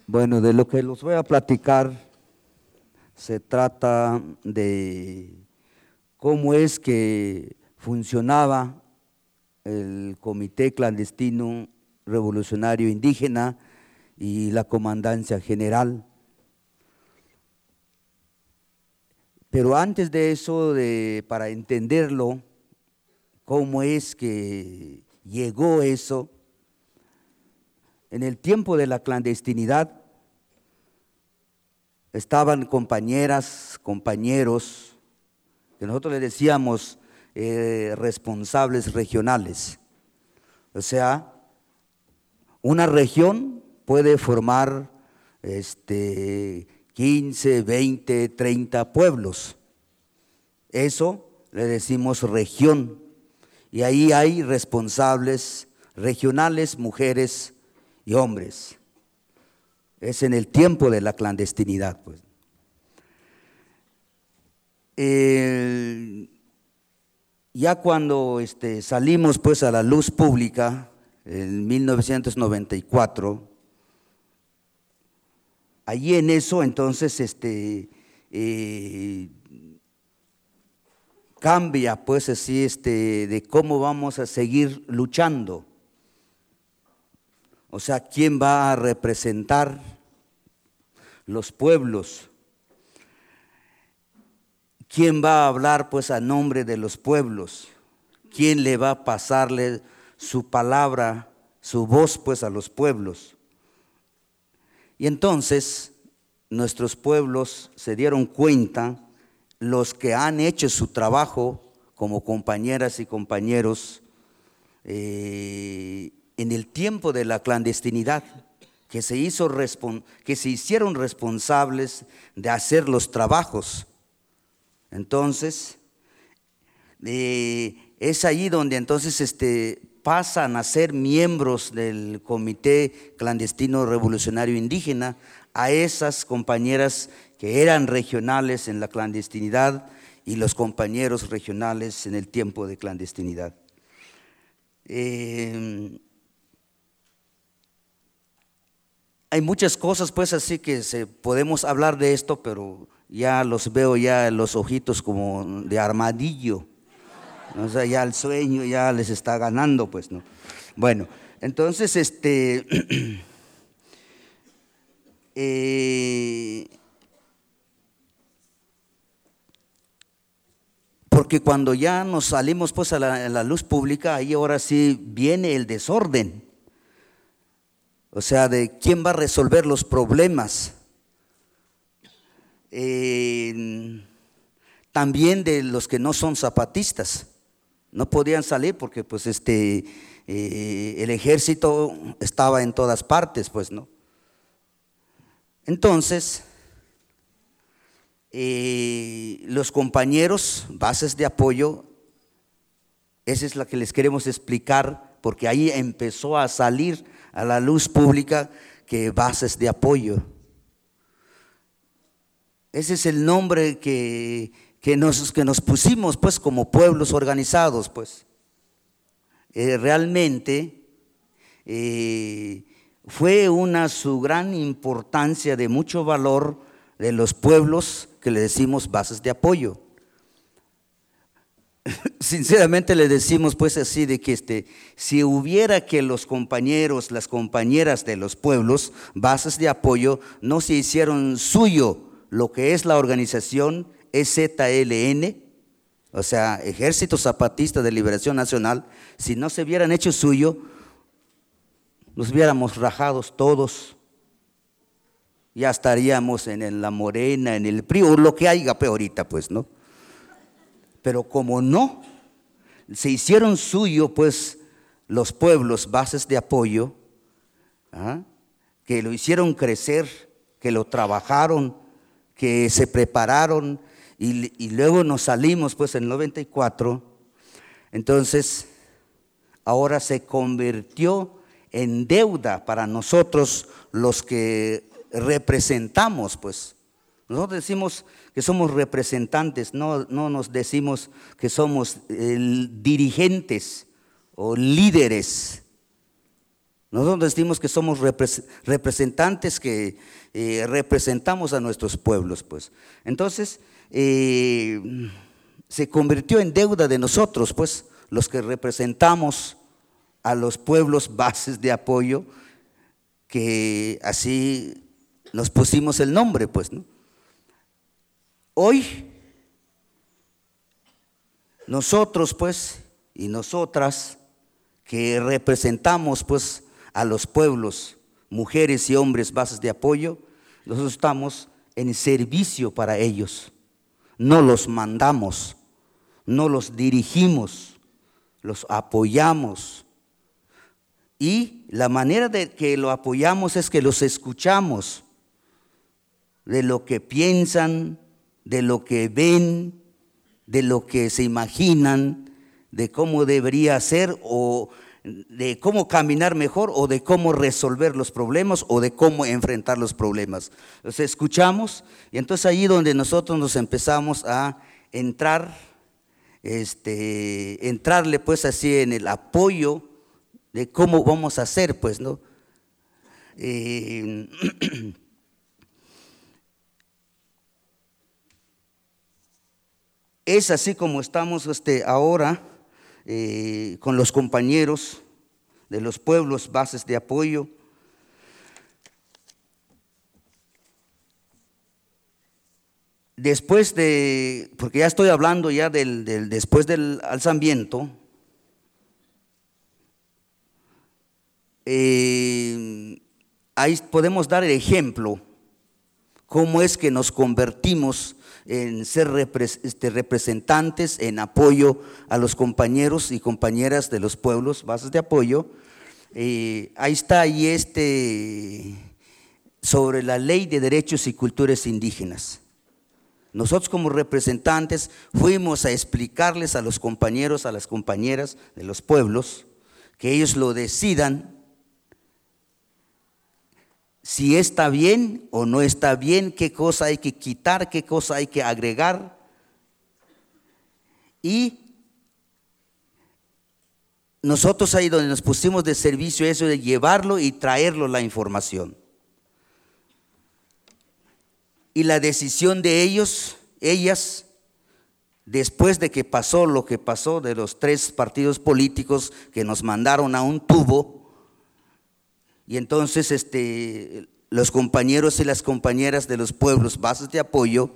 Bueno, de lo que los voy a platicar se trata de cómo es que funcionaba el Comité Clandestino Revolucionario Indígena y la Comandancia General. Pero antes de eso, para entenderlo, cómo es que llegó eso, en el tiempo de la clandestinidad estaban compañeras, compañeros, que nosotros les decíamos responsables regionales. O sea, una región puede formar 15, 20, 30 pueblos. Eso le decimos región. Y ahí hay responsables regionales, mujeres y hombres. Es en el tiempo de la clandestinidad, pues. Ya cuando salimos pues a la luz pública en 1994, allí en eso entonces cambia pues así de cómo vamos a seguir luchando. O sea, ¿quién va a representar los pueblos? ¿Quién va a hablar pues a nombre de los pueblos? ¿Quién le va a pasarle su palabra, su voz pues a los pueblos? Y entonces nuestros pueblos se dieron cuenta, los que han hecho su trabajo como compañeras y compañeros en el tiempo de la clandestinidad, que se hicieron responsables de hacer los trabajos. Entonces, es ahí donde entonces pasan a ser miembros del Comité Clandestino Revolucionario Indígena a esas compañeras que eran regionales en la clandestinidad y los compañeros regionales en el tiempo de clandestinidad. Hay muchas cosas pues así que podemos hablar de esto, pero ya los veo ya los ojitos como de armadillo, ¿no? O sea, ya el sueño ya les está ganando pues, ¿no? Bueno, entonces porque cuando ya nos salimos pues a la luz pública, ahí ahora sí viene el desorden. O sea, de quién va a resolver los problemas. También de los que no son zapatistas. No podían salir porque pues el ejército estaba en todas partes, pues, ¿no? Entonces, los compañeros, bases de apoyo, esa es la que les queremos explicar, porque ahí empezó a salir a la luz pública que bases de apoyo. Ese es el nombre que nos pusimos pues como pueblos organizados pues. Realmente fue su gran importancia de mucho valor de los pueblos que le decimos bases de apoyo. Sinceramente le decimos pues así de que si hubiera que los compañeros, las compañeras de los pueblos, bases de apoyo, no se hicieron suyo lo que es la organización EZLN, o sea, Ejército Zapatista de Liberación Nacional, si no se hubieran hecho suyo, nos hubiéramos rajados todos, ya estaríamos en la Morena, en el PRI, o lo que haya peor ahorita pues, ¿no? Pero como no, se hicieron suyo pues los pueblos, bases de apoyo, que lo hicieron crecer, que lo trabajaron, que se prepararon y luego nos salimos pues en el 94, entonces ahora se convirtió en deuda para nosotros los que representamos pues. Nosotros decimos que somos representantes, no nos decimos que somos dirigentes o líderes. Nosotros decimos que somos representantes que representamos a nuestros pueblos, pues. Entonces, se convirtió en deuda de nosotros, pues, los que representamos a los pueblos bases de apoyo, que así nos pusimos el nombre, pues, ¿no? Hoy, nosotros, pues, y nosotras, que representamos, pues, a los pueblos, mujeres y hombres bases de apoyo, nosotros estamos en servicio para ellos. No los mandamos, no los dirigimos, los apoyamos. Y la manera de que lo apoyamos es que los escuchamos de lo que piensan, de lo que ven, de lo que se imaginan, de cómo debería ser o de cómo caminar mejor o de cómo resolver los problemas o de cómo enfrentar los problemas. Los escuchamos y entonces ahí donde nosotros nos empezamos a entrar, entrarle pues así en el apoyo de cómo vamos a hacer, pues, ¿no? Es así como estamos ahora con los compañeros de los pueblos bases de apoyo. Después porque ya estoy hablando ya después del alzamiento, ahí podemos dar el ejemplo, cómo es que nos convertimos en ser representantes en apoyo a los compañeros y compañeras de los pueblos, bases de apoyo. Ahí está sobre la Ley de Derechos y Culturas Indígenas. Nosotros como representantes fuimos a explicarles a los compañeros, a las compañeras de los pueblos, que ellos lo decidan, si está bien o no está bien, qué cosa hay que quitar, qué cosa hay que agregar. Y nosotros ahí donde nos pusimos de servicio eso de llevarlo y traerlo la información. Y la decisión de ellas, después de que pasó lo que pasó de los 3 partidos políticos que nos mandaron a un tubo, y entonces los compañeros y las compañeras de los pueblos bases de apoyo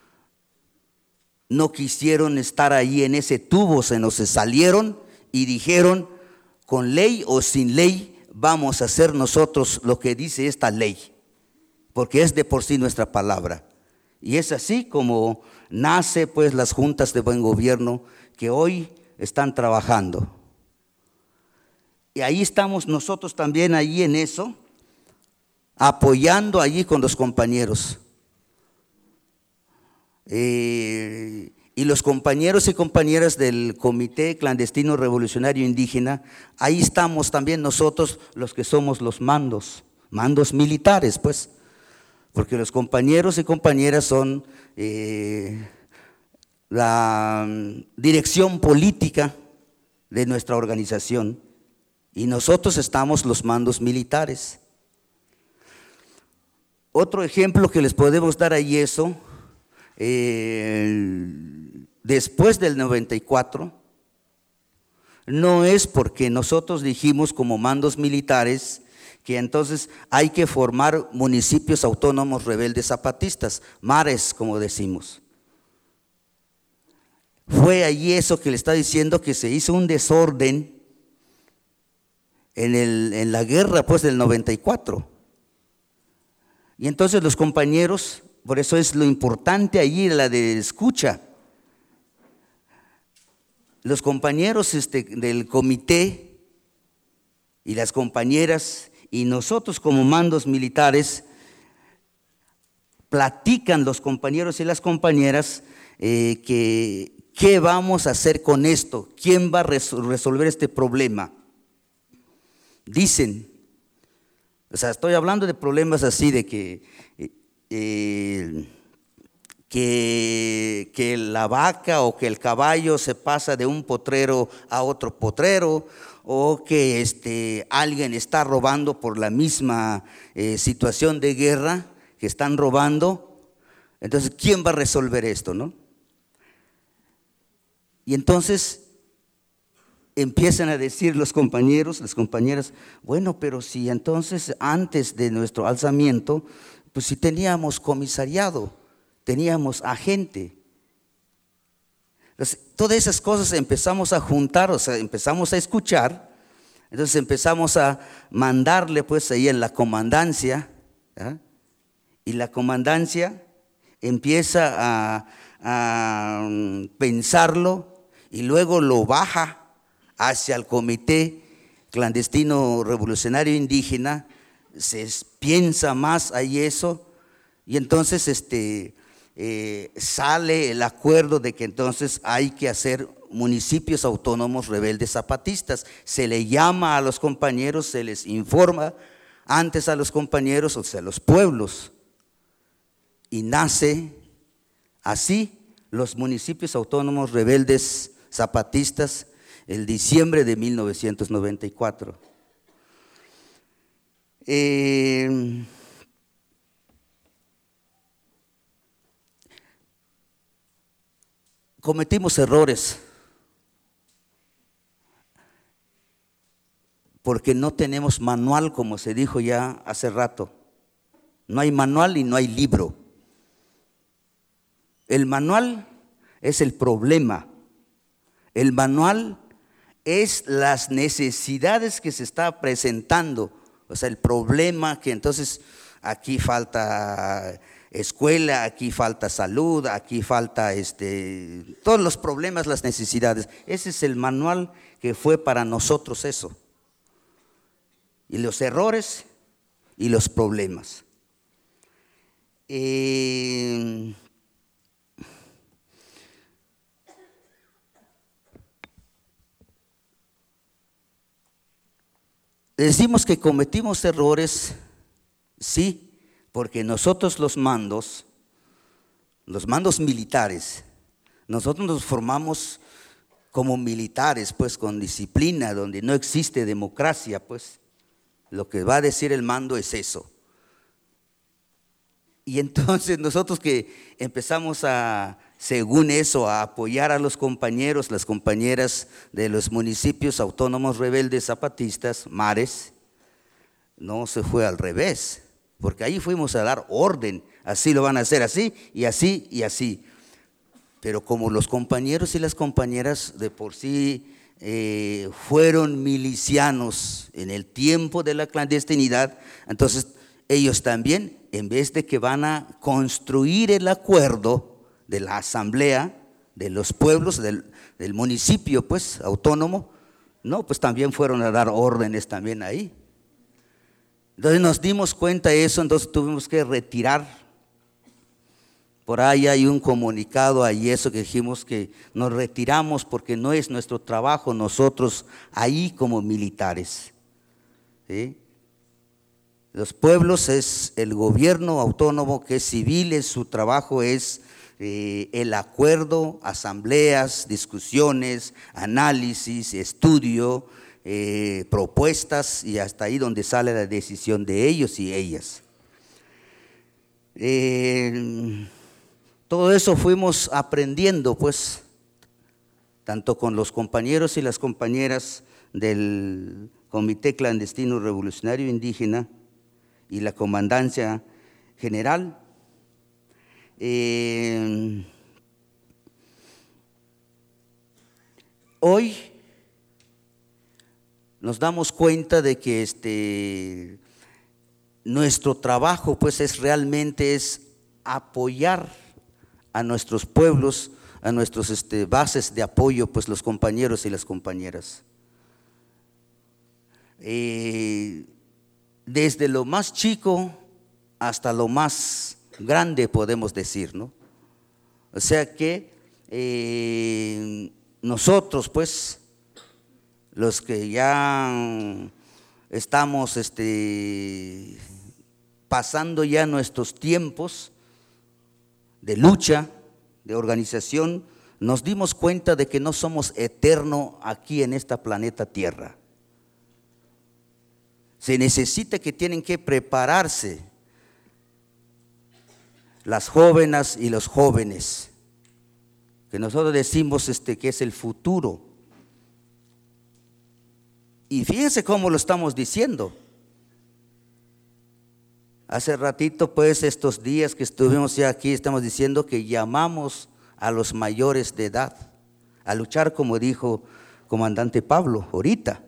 no quisieron estar ahí en ese tubo, se salieron y dijeron, con ley o sin ley, vamos a hacer nosotros lo que dice esta ley, porque es de por sí nuestra palabra. Y es así como nace pues las juntas de buen gobierno que hoy están trabajando. Y ahí estamos nosotros también ahí en eso, apoyando allí con los compañeros. Y los compañeros y compañeras del Comité Clandestino Revolucionario Indígena, ahí estamos también nosotros los que somos los mandos militares, pues, porque los compañeros y compañeras son la dirección política de nuestra organización. Y nosotros estamos los mandos militares. Otro ejemplo que les podemos dar ahí eso, después del 94, no es porque nosotros dijimos como mandos militares que entonces hay que formar municipios autónomos rebeldes zapatistas, mares como decimos. Fue allí eso que le está diciendo que se hizo un desorden en la guerra pues del 94. Y entonces los compañeros, por eso es lo importante allí la de escucha. Los compañeros del comité y las compañeras y nosotros como mandos militares platican los compañeros y las compañeras que qué vamos a hacer con esto, quién va a resolver este problema. Dicen, o sea, estoy hablando de problemas así de que la vaca o que el caballo se pasa de un potrero a otro potrero, o que alguien está robando por la misma situación de guerra, que están robando. Entonces, ¿quién va a resolver esto, no? Y entonces empiezan a decir los compañeros, las compañeras, bueno, pero si entonces antes de nuestro alzamiento, pues si teníamos comisariado, teníamos agente. Entonces, todas esas cosas empezamos a juntar, o sea, empezamos a escuchar. Entonces empezamos a mandarle pues ahí en la comandancia, ¿verdad? Y la comandancia empieza a pensarlo y luego lo baja hacia el Comité Clandestino Revolucionario Indígena. Se piensa más ahí eso, y entonces sale el acuerdo de que entonces hay que hacer municipios autónomos rebeldes zapatistas. Se le llama a los compañeros, se les informa antes a los compañeros, o sea, a los pueblos, y nace así los municipios autónomos rebeldes zapatistas el diciembre de 1994. Cometimos errores porque no tenemos manual, como se dijo ya hace rato. No hay manual y no hay libro. El manual es el problema. El manual es las necesidades que se está presentando. O sea, el problema que entonces aquí falta escuela, aquí falta salud, aquí falta todos los problemas, las necesidades. Ese es el manual que fue para nosotros eso. Y los errores y los problemas. Decimos que cometimos errores, sí, porque nosotros los mandos militares, nosotros nos formamos como militares, pues con disciplina, donde no existe democracia, pues lo que va a decir el mando es eso. Y entonces nosotros que empezamos según eso, a apoyar a los compañeros, las compañeras de los municipios autónomos rebeldes zapatistas, mares, no se fue al revés, porque ahí fuimos a dar orden, así lo van a hacer, así y así y así. Pero como los compañeros y las compañeras de por sí fueron milicianos en el tiempo de la clandestinidad, entonces ellos también, en vez de que van a construir el acuerdo de la asamblea, de los pueblos, del municipio pues autónomo, no, pues también fueron a dar órdenes también ahí. Entonces nos dimos cuenta de eso, entonces tuvimos que retirar. Por ahí hay un comunicado ahí, eso que dijimos que nos retiramos porque no es nuestro trabajo nosotros ahí como militares, ¿sí? Los pueblos es el gobierno autónomo que es civil, su trabajo es el acuerdo, asambleas, discusiones, análisis, estudio, propuestas, y hasta ahí donde sale la decisión de ellos y ellas. Todo eso fuimos aprendiendo, pues, tanto con los compañeros y las compañeras del Comité Clandestino Revolucionario Indígena y la Comandancia General. Hoy nos damos cuenta de que nuestro trabajo pues realmente es apoyar a nuestros pueblos, a nuestros bases de apoyo, pues los compañeros y las compañeras. Desde lo más chico hasta lo más grande podemos decir, ¿no? O sea que nosotros pues, los que ya estamos pasando ya nuestros tiempos de lucha, de organización, nos dimos cuenta de que no somos eternos aquí en esta planeta Tierra. Se necesita que tienen que prepararse las jóvenes y los jóvenes, que nosotros decimos que es el futuro. Y fíjense cómo lo estamos diciendo. Hace ratito, pues, estos días que estuvimos ya aquí, estamos diciendo que llamamos a los mayores de edad a luchar, como dijo comandante Pablo ahorita.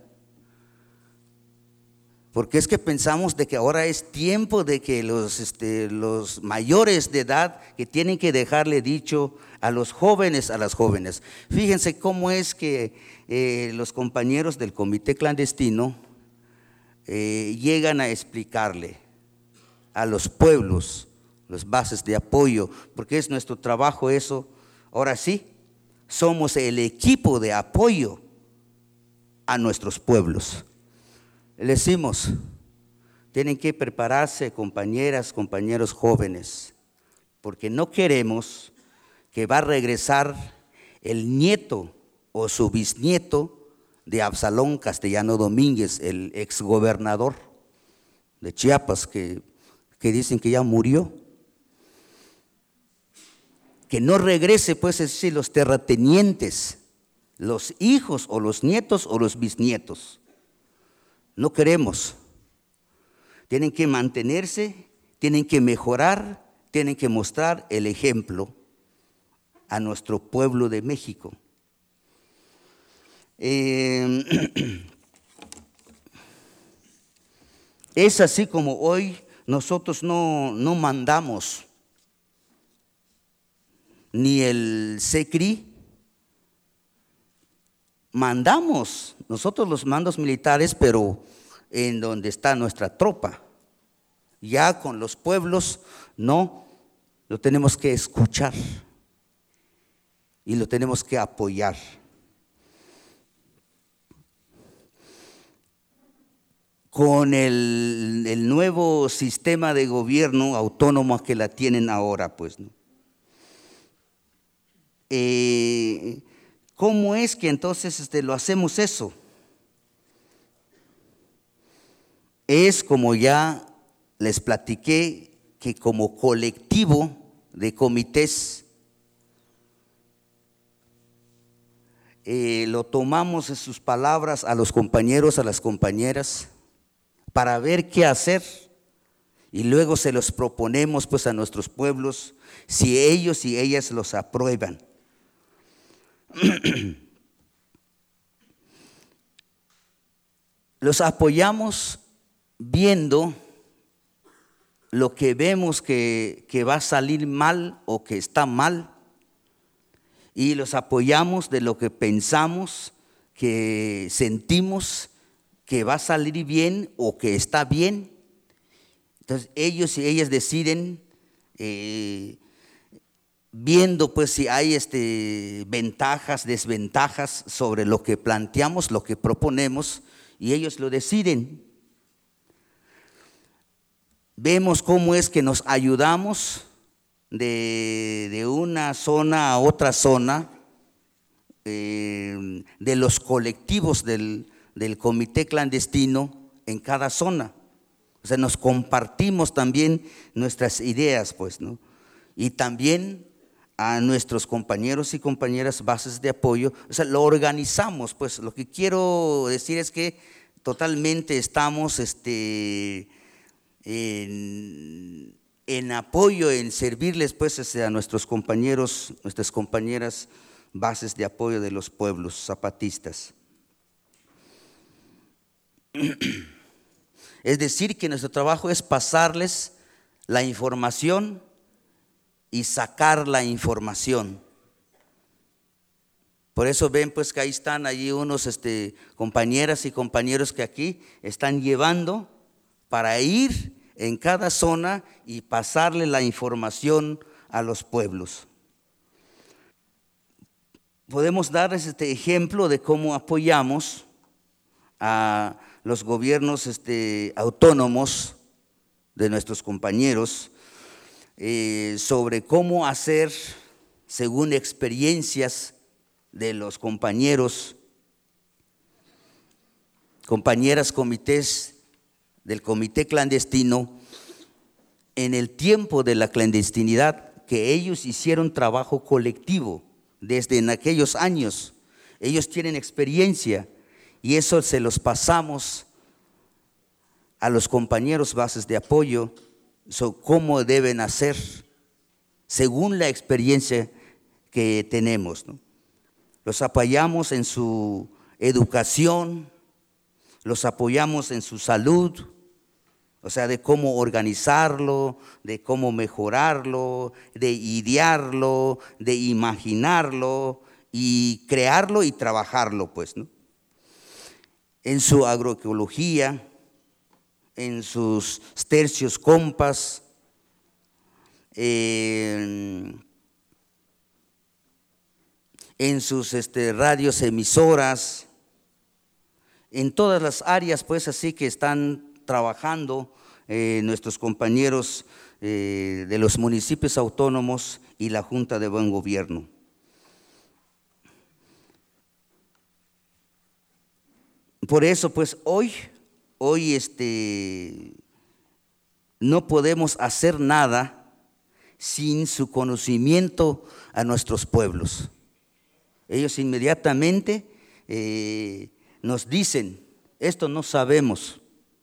Porque es que pensamos de que ahora es tiempo de que los mayores de edad que tienen que dejarle dicho a los jóvenes, a las jóvenes. Fíjense cómo es que los compañeros del comité clandestino llegan a explicarle a los pueblos las bases de apoyo, porque es nuestro trabajo eso. Ahora sí, somos el equipo de apoyo a nuestros pueblos. Le decimos, tienen que prepararse, compañeras, compañeros jóvenes, porque no queremos que va a regresar el nieto o su bisnieto de Absalón Castellano Domínguez, el exgobernador de Chiapas, que dicen que ya murió. Que no regrese, pues, es decir, los terratenientes, los hijos o los nietos o los bisnietos. No queremos. Tienen que mantenerse, tienen que mejorar, tienen que mostrar el ejemplo a nuestro pueblo de México. Es así como hoy nosotros no mandamos ni el SECRI, mandamos nosotros los mandos militares, pero en donde está nuestra tropa. Ya con los pueblos no, lo tenemos que escuchar y lo tenemos que apoyar. Con el nuevo sistema de gobierno autónomo que la tienen ahora, pues, ¿no? ¿Cómo es que entonces lo hacemos eso? Es como ya les platiqué, que como colectivo de comités lo tomamos en sus palabras a los compañeros, a las compañeras, para ver qué hacer, y luego se los proponemos, pues, a nuestros pueblos, si ellos y ellas los aprueban. Los apoyamos viendo lo que vemos que va a salir mal o que está mal, y los apoyamos de lo que pensamos, que sentimos que va a salir bien o que está bien. Entonces ellos y ellas deciden, viendo pues si hay ventajas, desventajas sobre lo que planteamos, lo que proponemos, y ellos lo deciden. Vemos cómo es que nos ayudamos de una zona a otra zona, de los colectivos del comité clandestino en cada zona. O sea, nos compartimos también nuestras ideas, pues, ¿no? Y también a nuestros compañeros y compañeras bases de apoyo, o sea, lo organizamos, pues. Lo que quiero decir es que totalmente estamos en apoyo, en servirles, pues, a nuestros compañeros, nuestras compañeras bases de apoyo de los pueblos zapatistas. Es decir, que nuestro trabajo es pasarles la información y sacar la información. Por eso ven pues que ahí están allí unos compañeras y compañeros que aquí están llevando para ir en cada zona y pasarle la información a los pueblos. Podemos darles este ejemplo de cómo apoyamos a los gobiernos autónomos de nuestros compañeros, sobre cómo hacer según experiencias de los compañeros, compañeras, comités del comité clandestino, en el tiempo de la clandestinidad, que ellos hicieron trabajo colectivo desde en aquellos años. Ellos tienen experiencia y eso se los pasamos a los compañeros bases de apoyo, cómo deben hacer según la experiencia que tenemos, ¿no? Los apoyamos en su educación, los apoyamos en su salud, o sea, de cómo organizarlo, de cómo mejorarlo, de idearlo, de imaginarlo y crearlo y trabajarlo, pues, ¿no? En su agroecología, en sus tercios compas, en sus radios emisoras, en todas las áreas, pues, así que están trabajando nuestros compañeros de los municipios autónomos y la Junta de Buen Gobierno. Por eso, pues, hoy no podemos hacer nada sin su conocimiento a nuestros pueblos. Ellos inmediatamente nos dicen, esto no sabemos.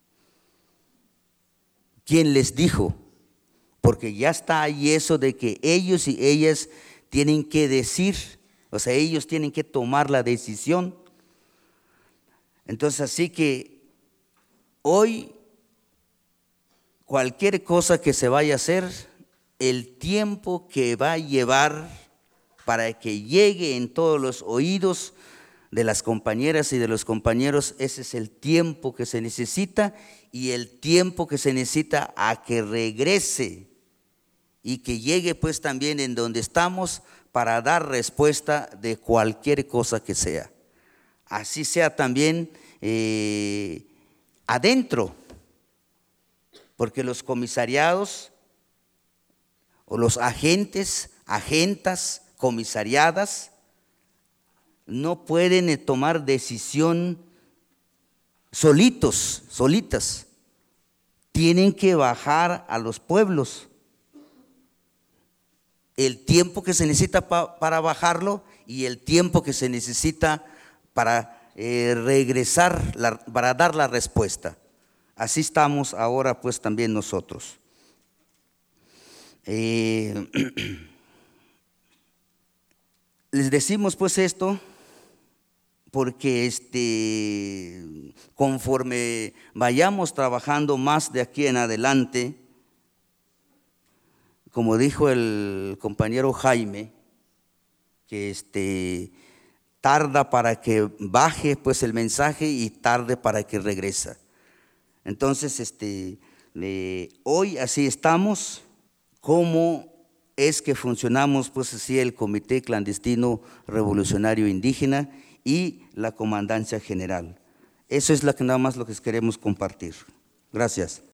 ¿Quién les dijo? Porque ya está ahí eso de que ellos y ellas tienen que decir, o sea, ellos tienen que tomar la decisión. Entonces, así que hoy, cualquier cosa que se vaya a hacer, el tiempo que va a llevar para que llegue en todos los oídos de las compañeras y de los compañeros, ese es el tiempo que se necesita y el tiempo que se necesita a que regrese y que llegue pues también en donde estamos para dar respuesta de cualquier cosa que sea. Así sea también adentro, porque los comisariados o los agentes, agentas, comisariadas, no pueden tomar decisión solitas, tienen que bajar a los pueblos. El tiempo que se necesita para bajarlo y el tiempo que se necesita para regresar, para dar la respuesta. Así estamos ahora pues también nosotros. Les decimos pues esto porque conforme vayamos trabajando más de aquí en adelante, como dijo el compañero Jaime, que tarda para que baje pues el mensaje y tarde para que regresa. Entonces, hoy así estamos. ¿Cómo es que funcionamos pues así el Comité Clandestino Revolucionario Indígena y la Comandancia General? Eso es nada más lo que queremos compartir. Gracias.